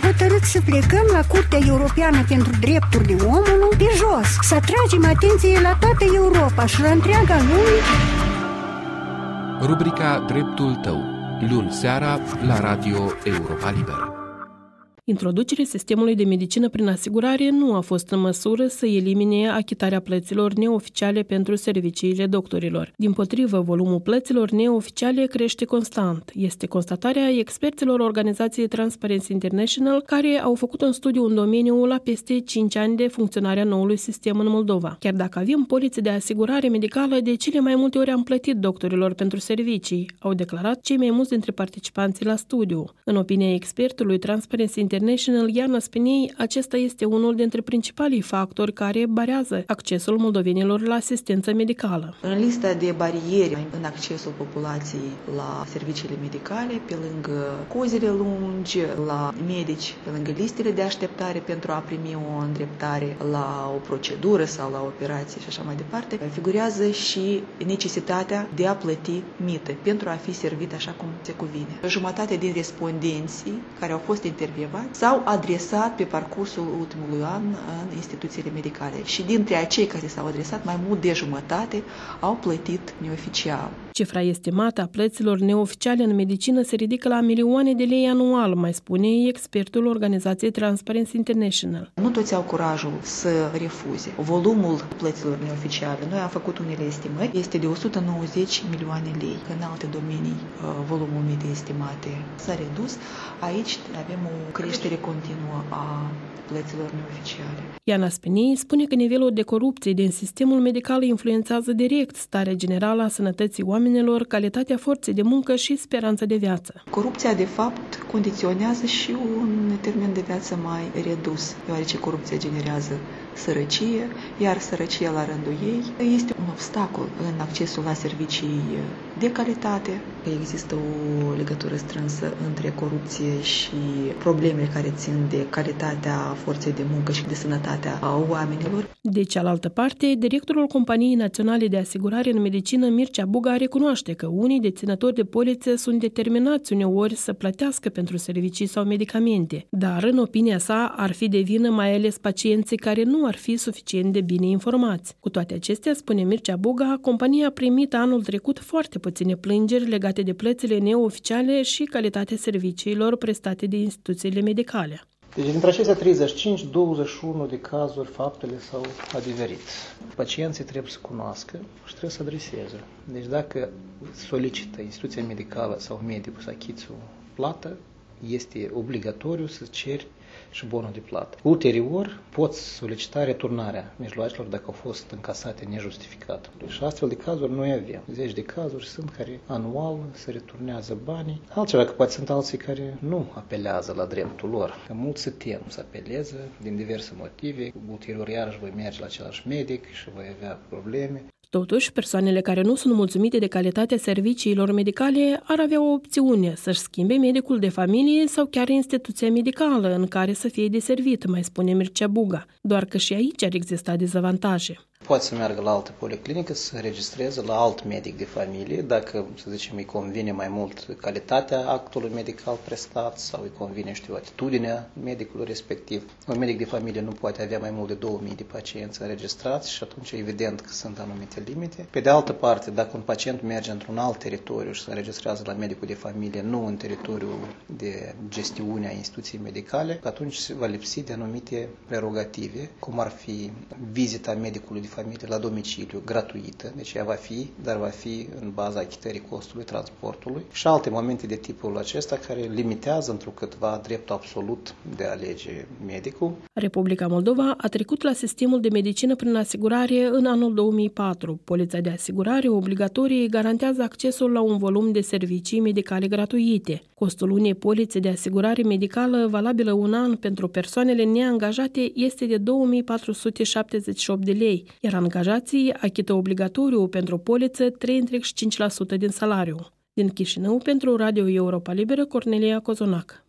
hotărât să plecăm la Curtea Europeană pentru Drepturile Omului de jos, să atragem atenție la toată Europa și la întreaga lume. Rubrica Dreptul tău, luni seara la Radio Europa Liberă. Introducerea sistemului de medicină prin asigurare nu a fost în măsură să elimine achitarea plăților neoficiale pentru serviciile doctorilor. Dimpotrivă, volumul plăților neoficiale crește constant. Este constatarea experților organizației Transparency International, care au făcut un studiu în domeniu la peste 5 ani de funcționarea noului sistem în Moldova. Chiar dacă avem polițe de asigurare medicală, de cele mai multe ori am plătit doctorilor pentru servicii, au declarat cei mai mulți dintre participanții la studiu. În opinia expertului Transparency International, Iana Spinei, acesta este unul dintre principalii factori care barează accesul moldovenilor la asistență medicală. În lista de bariere în accesul populației la serviciile medicale, pe lângă cozile lungi, la medici, pe lângă listele de așteptare pentru a primi o îndreptare la o procedură sau la operație și așa mai departe, figurează și necesitatea de a plăti mită pentru a fi servit așa cum se cuvine. Jumătate din respondenții care au fost intervievați s-au adresat pe parcursul ultimului an în instituțiile medicale și dintre acei care s-au adresat, mai mult de jumătate au plătit neoficial. Cifra estimată a plăților neoficiale în medicină se ridică la milioane de lei anual, mai spune expertul organizației Transparency International. Nu toți au curajul să refuze. Volumul plăților neoficiale, noi am făcut unele estimări, este de 190 milioane lei. În alte domenii, volumul medii estimate s-a redus. Aici avem o creștere continuă a plăților neoficiale. Iana Spinei spune că nivelul de corupție din sistemul medical influențează direct starea generală a sănătății oamenilor, calitatea forței de muncă și speranța de viață. Corupția, de fapt, condiționează și un termen de viață mai redus, deoarece corupția generează sărăcie, iar sărăcia la rândul ei este un obstacol în accesul la servicii de calitate. Există o legătură strânsă între corupție și problemele care țin de calitatea forței de muncă și de sănătatea oamenilor. De cealaltă parte, directorul Companiei Naționale de Asigurare în Medicină, Mircea Buga, recunoaște că unii deținători de polițe sunt determinați uneori să plătească pentru servicii sau medicamente, dar, în opinia sa, ar fi de vină mai ales pacienții care nu ar fi suficient de bine informați. Cu toate acestea, spune Mircea Buga, compania a primit anul trecut foarte puține plângeri legate de plățile neoficiale și calitatea serviciilor prestate de instituțiile medicale. Deci, dintre acestea 35, 21 de cazuri, faptele s-au adeverit. Pacienții trebuie să cunoască și trebuie să adreseze. Deci, dacă solicită instituția medicală sau medicul să achiți o plată, este obligatoriu să ceri și bonul de plată. Ulterior, poți solicita returnarea mijloacelor dacă au fost încasate nejustificat. Și astfel de cazuri noi avem. 10 de cazuri sunt care anual se returnează banii. Altceva, că poate sunt alții care nu apelează la dreptul lor. Că mulți se tem să apeleze din diverse motive. Ulterior, iarăși voi merge la același medic și voi avea probleme. Totuși, persoanele care nu sunt mulțumite de calitatea serviciilor medicale ar avea o opțiune să-și schimbe medicul de familie sau chiar instituția medicală în care să fie deservit, mai spune Mircea Buga, doar că și aici ar exista dezavantaje. Poate să meargă la altă policlinică, să se registreze la alt medic de familie, dacă, să zicem, îi convine mai mult calitatea actului medical prestat sau îi convine, atitudinea medicului respectiv. Un medic de familie nu poate avea mai mult de 2000 de pacienți înregistrați și atunci evident că sunt anumite limite. Pe de altă parte, dacă un pacient merge într-un alt teritoriu și se înregistrează la medicul de familie, nu în teritoriul de gestiune a instituției medicale, atunci se va lipsi de anumite prerogative, cum ar fi vizita medicului de familie la domiciliu, gratuită, deci ea va fi, dar va fi în baza achitării costului transportului și alte momente de tipul acesta care limitează întrucâtva dreptul absolut de a alege medicul. Republica Moldova a trecut la sistemul de medicină prin asigurare în anul 2004. Polița de asigurare obligatorie garantează accesul la un volum de servicii medicale gratuite. Costul unei polițe de asigurare medicală valabilă un an pentru persoanele neangajate este de 2478 de lei, iar angajații achită obligatoriu pentru poliță 3,5% din salariu. Din Chișinău, pentru Radio Europa Liberă, Cornelia Cozonac.